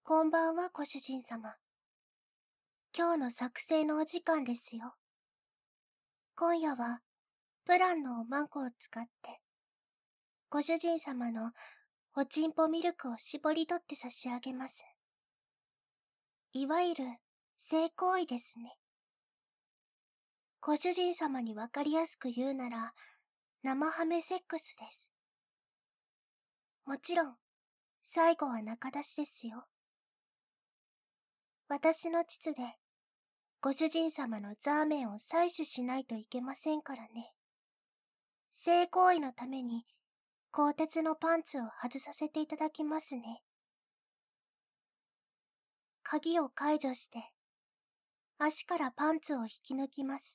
こんばんは、ご主人様。今日の作成のお時間ですよ。今夜は、プランのおまんこを使って、ご主人様のおちんぽミルクを絞り取って差し上げます。いわゆる、性行為ですね。ご主人様にわかりやすく言うなら、生ハメセックスです。もちろん、最後は中出しですよ。私の膣で、ご主人様のザーメンを採取しないといけませんからね。性行為のために、鋼鉄のパンツを外させていただきますね。鍵を解除して、足からパンツを引き抜きます。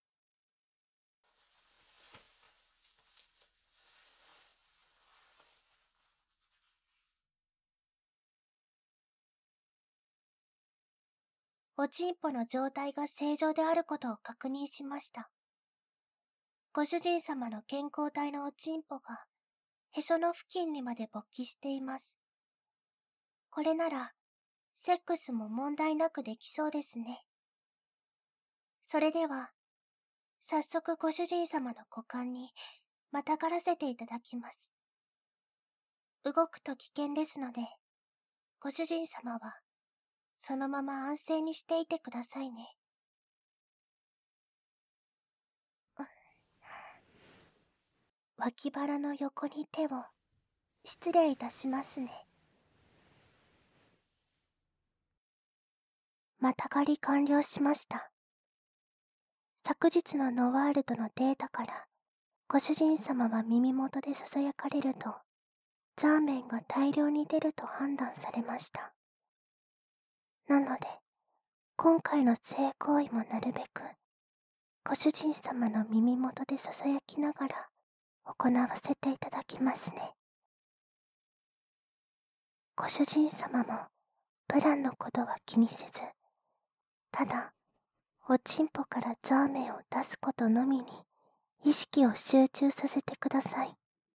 おちんぽの状態が正常であることを確認しました。ご主人様の健康体のおちんぽが、へその付近にまで勃起しています。これなら、セックスも問題なくできそうですね。それでは、早速ご主人様の股間にまたがらせていただきます。動くと危険ですので、ご主人様は、そのまま安静にしていてくださいね。脇腹の横に手を、失礼いたしますね。またがり完了しました。昨日のノワールドのデータから、ご主人様は耳元で囁かれると、ザーメンが大量に出ると判断されました。なので、今回の性行為もなるべく、ご主人様の耳元で囁きながら行わせていただきますね。ご主人様もプランのことは気にせず、ただ、おちんぽからザーメンを出すことのみに意識を集中させてください。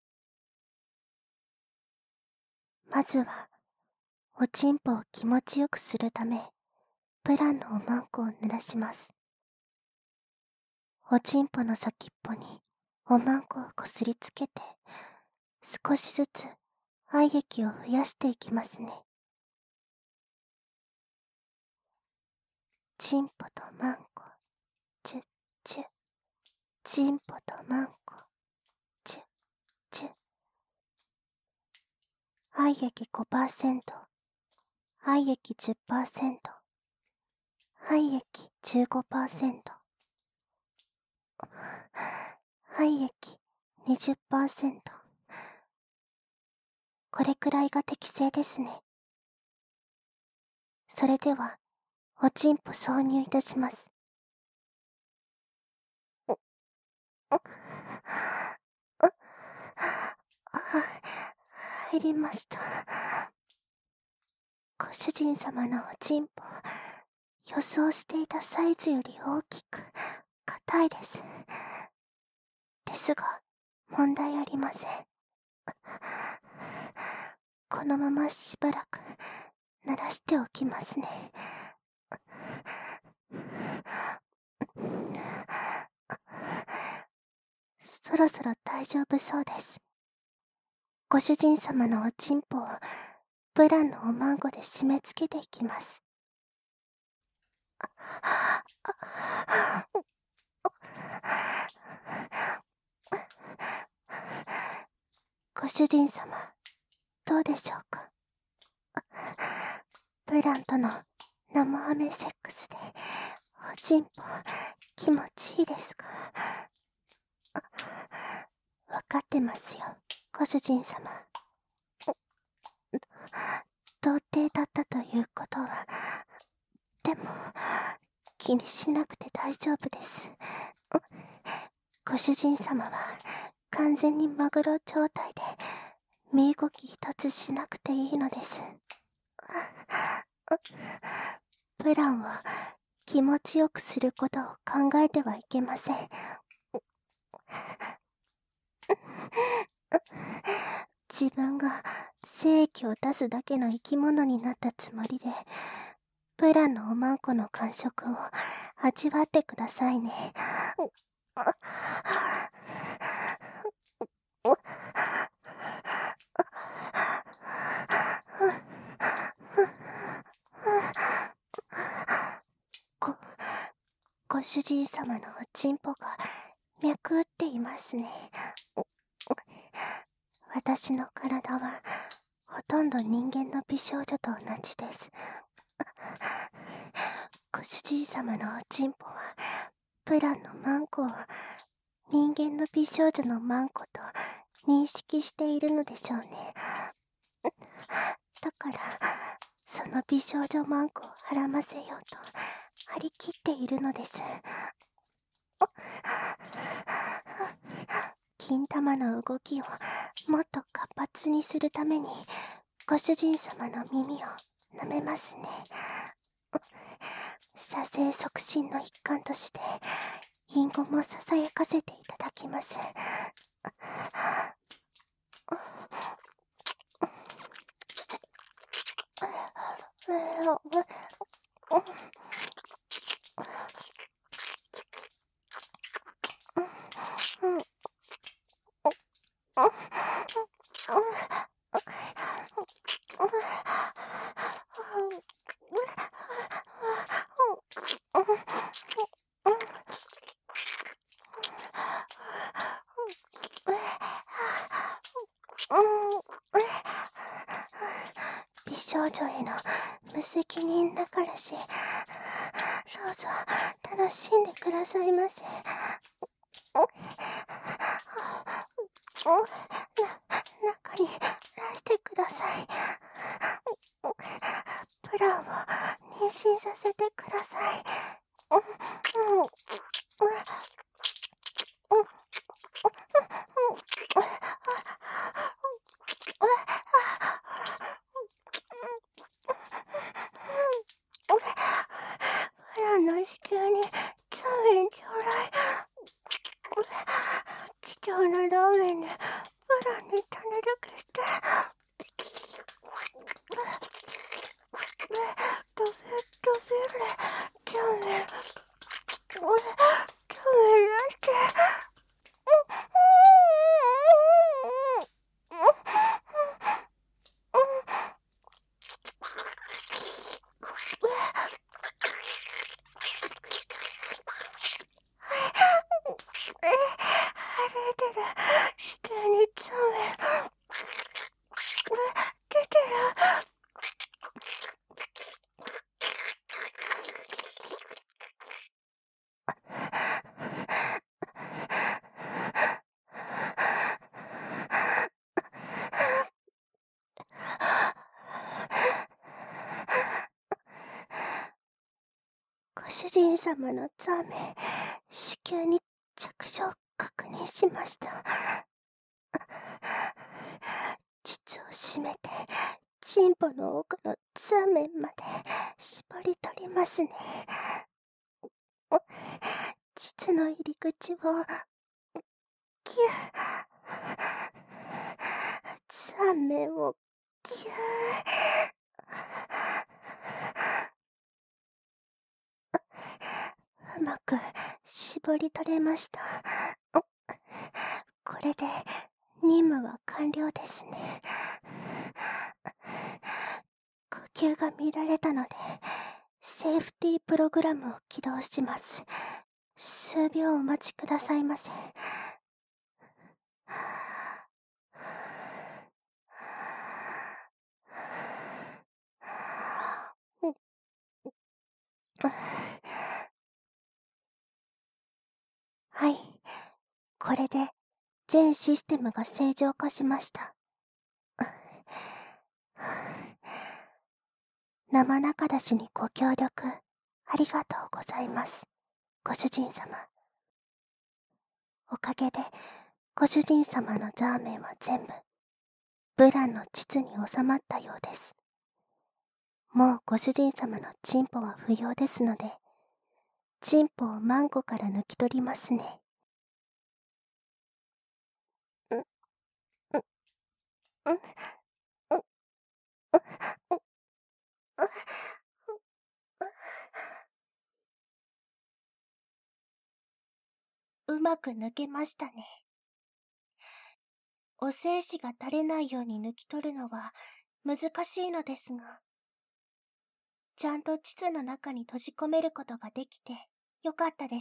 まずは、おちんぽを気持ちよくするため、プランのおまんこを濡らします。おちんぽの先っぽにおまんこをこすりつけて、少しずつ愛液を増やしていきますね。ちんぽとまんこ、チュッチュッ。ちんぽとまんこ、チュッチュッ。愛液 5%、愛液 10%、愛液 15%、愛液 20%。これくらいが適正ですね。それでは、おちんぽ挿入いたします。入りました。ご主人様のおちんぽ、予想していたサイズより大きく、硬いです。ですが、問題ありません。このまましばらく、鳴らしておきますね。そろそろ大丈夫そうです。ご主人様のおちんぽを、ブランのおまんこで締め付けていきます。ご主人様、どうでしょうか。ブランとの生ハメセックスで、おちんぽ、気持ちいいですか。わかってますよ、ご主人様。童貞だったということは、でも、気にしなくて大丈夫です。ご主人様は、完全にマグロ状態で、身動き一つしなくていいのです。プランを気持ちよくすることを考えてはいけません。自分が精液を出すだけの生き物になったつもりで、プランのおまんこの感触を味わってくださいね。ご、ご主人様のおちんぽが脈打っていますね。私の体はほとんど人間の美少女と同じです。ご主人様のおちんぽはプランのマンコを人間の美少女のマンコと認識しているのでしょうね。だからその美少女マンコをはらませようと張り切っているのです。金玉の動きをもっと活発にするためにご主人様の耳を舐めますね。射精促進の一環として隠語もささやかせていただきます。美少女への無責任ながらし、どうぞ楽しんでくださいませ。中に出してください。プランを妊娠させてください。プランの子宮にラーメンちょうだい。貴重なラーメンでプランに種だけして。食べるラーメン。出して。子宮にラーメン出てる。ご主人様のザーメン、子宮に着床確認しました。膣を締めてチンポの奥のザーメンまで絞り取りますね。膣の入り口をギュッ、ザーメンをギュッ。うまく絞り取れました。これで任務は完了ですね。呼吸が乱れたのでセーフティープログラムを起動します。数秒お待ちくださいませ。はい、これで全システムが正常化しました。生中出しにご協力ありがとうございます、ご主人様。おかげでご主人様のザーメンは全部ブランの膣に収まったようです。もうご主人様のチンポは不要ですので、チンポをマンコから抜き取りますね。 まく抜けましたね。お精子が垂れないように抜き取るのは難しいのですが、ちゃんと膣の中に閉じ込めることができてよかったです。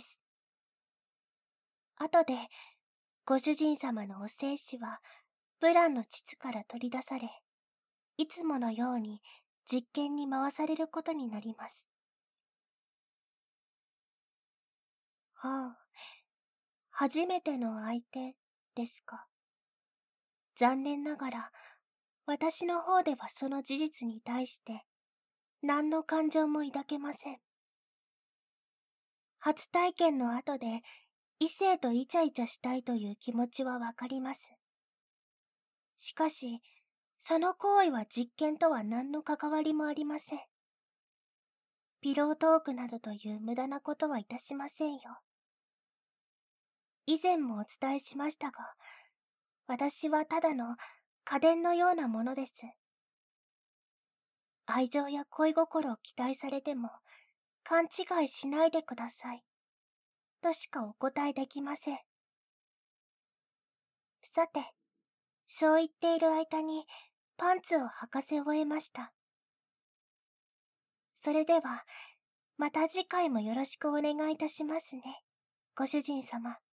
後で、ご主人様のお精子は、ブランの膣から取り出され、いつものように実験に回されることになります。はあ、初めての相手ですか。残念ながら、私の方ではその事実に対して、何の感情も抱けません。初体験の後で、異性とイチャイチャしたいという気持ちはわかります。しかし、その行為は実験とは何の関わりもありません。ピロートークなどという無駄なことはいたしませんよ。以前もお伝えしましたが、私はただの家電のようなものです。愛情や恋心を期待されても、勘違いしないでください。としかお答えできません。さて、そう言っている間にパンツを履かせ終えました。それでは、また次回もよろしくお願いいたしますね、ご主人様。